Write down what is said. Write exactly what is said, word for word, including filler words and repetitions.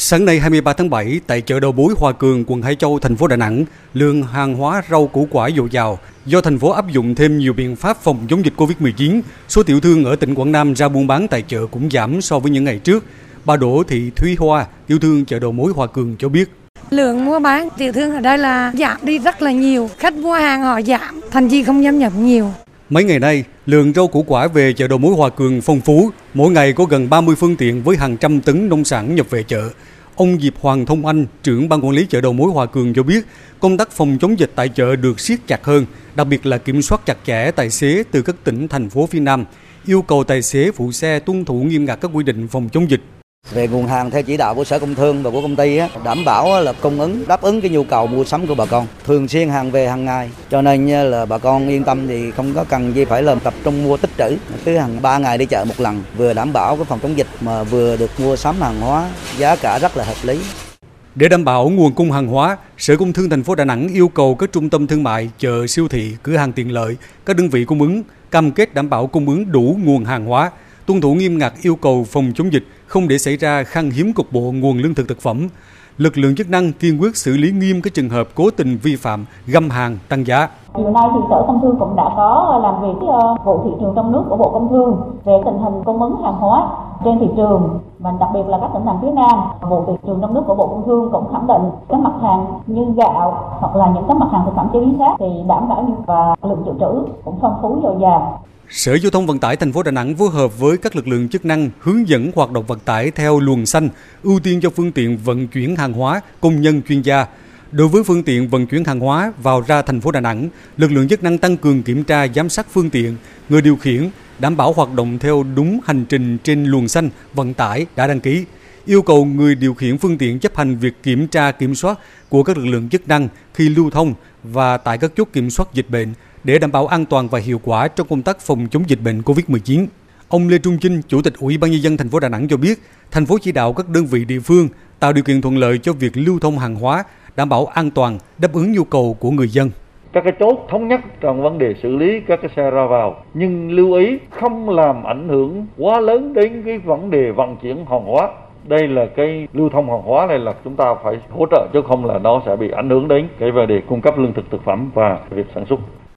Sáng nay hai mươi ba tháng bảy, tại chợ đầu mối Hòa Cường, quận Hải Châu, thành phố Đà Nẵng, lượng hàng hóa rau củ quả dồi dào. Do thành phố áp dụng thêm nhiều biện pháp phòng chống dịch Covid mười chín, số tiểu thương ở tỉnh Quảng Nam ra buôn bán tại chợ cũng giảm so với những ngày trước. Bà Đỗ Thị Thúy Hoa, tiểu thương chợ đầu mối Hòa Cường cho biết. Lượng mua bán tiểu thương ở đây là giảm đi rất là nhiều, khách mua hàng họ giảm, thành chi không dám nhập nhiều. Mấy ngày nay, lượng rau củ quả về chợ đầu mối Hòa Cường phong phú, mỗi ngày có gần ba mươi phương tiện với hàng trăm tấn nông sản nhập về chợ. Ông Diệp Hoàng Thông Anh, trưởng ban quản lý chợ đầu mối Hòa Cường cho biết, công tác phòng chống dịch tại chợ được siết chặt hơn, đặc biệt là kiểm soát chặt chẽ tài xế từ các tỉnh, thành phố phía Nam, yêu cầu tài xế phụ xe tuân thủ nghiêm ngặt các quy định phòng chống dịch. Về nguồn hàng theo chỉ đạo của Sở Công Thương và của công ty đảm bảo là cung ứng đáp ứng cái nhu cầu mua sắm của bà con, thường xuyên hàng về hàng ngày, cho nên là bà con yên tâm thì không có cần gì phải là tập trung mua tích trữ, cứ hàng ba ngày đi chợ một lần, vừa đảm bảo cái phòng chống dịch mà vừa được mua sắm hàng hóa giá cả rất là hợp lý. Để đảm bảo nguồn cung hàng hóa, Sở Công Thương thành phố Đà Nẵng yêu cầu các trung tâm thương mại, chợ, siêu thị, cửa hàng tiện lợi, các đơn vị cung ứng cam kết đảm bảo cung ứng đủ nguồn hàng hóa, tuân thủ nghiêm ngặt yêu cầu phòng chống dịch, không để xảy ra khan hiếm cục bộ nguồn lương thực thực phẩm. Lực lượng chức năng kiên quyết xử lý nghiêm các trường hợp cố tình vi phạm, găm hàng, tăng giá. Chiều nay thì Sở Công Thương cũng đã có làm việc với vụ thị trường trong nước của Bộ Công Thương về tình hình cung ứng hàng hóa trên thị trường, và đặc biệt là các tỉnh thành phía Nam. Vụ thị trường trong nước của Bộ Công Thương cũng khẳng định các mặt hàng như gạo hoặc là những các mặt hàng thực phẩm chế biến khác thì đảm bảo và lượng dự trữ cũng phong phú dồi dào. Sở Giao thông Vận tải thành phố Đà Nẵng phối hợp với các lực lượng chức năng hướng dẫn hoạt động vận tải theo luồng xanh, ưu tiên cho phương tiện vận chuyển hàng hóa, công nhân chuyên gia. Đối với phương tiện vận chuyển hàng hóa vào ra thành phố Đà Nẵng, lực lượng chức năng tăng cường kiểm tra giám sát phương tiện, người điều khiển, đảm bảo hoạt động theo đúng hành trình trên luồng xanh vận tải đã đăng ký. Yêu cầu người điều khiển phương tiện chấp hành việc kiểm tra kiểm soát của các lực lượng chức năng khi lưu thông và tại các chốt kiểm soát dịch bệnh để đảm bảo an toàn và hiệu quả trong công tác phòng chống dịch bệnh Covid mười chín. Ông Lê Trung Chinh, Chủ tịch Ủy ban Nhân dân thành phố Đà Nẵng cho biết, thành phố chỉ đạo các đơn vị địa phương tạo điều kiện thuận lợi cho việc lưu thông hàng hóa, đảm bảo an toàn, đáp ứng nhu cầu của người dân. Các cái chốt thống nhất trong vấn đề xử lý các cái xe ra vào, nhưng lưu ý không làm ảnh hưởng quá lớn đến cái vấn đề vận chuyển hàng hóa. Đây là cái lưu thông hàng hóa này là chúng ta phải hỗ trợ, chứ không là nó sẽ bị ảnh hưởng đến cái vấn đề cung cấp lương thực thực phẩm và việc sản xuất.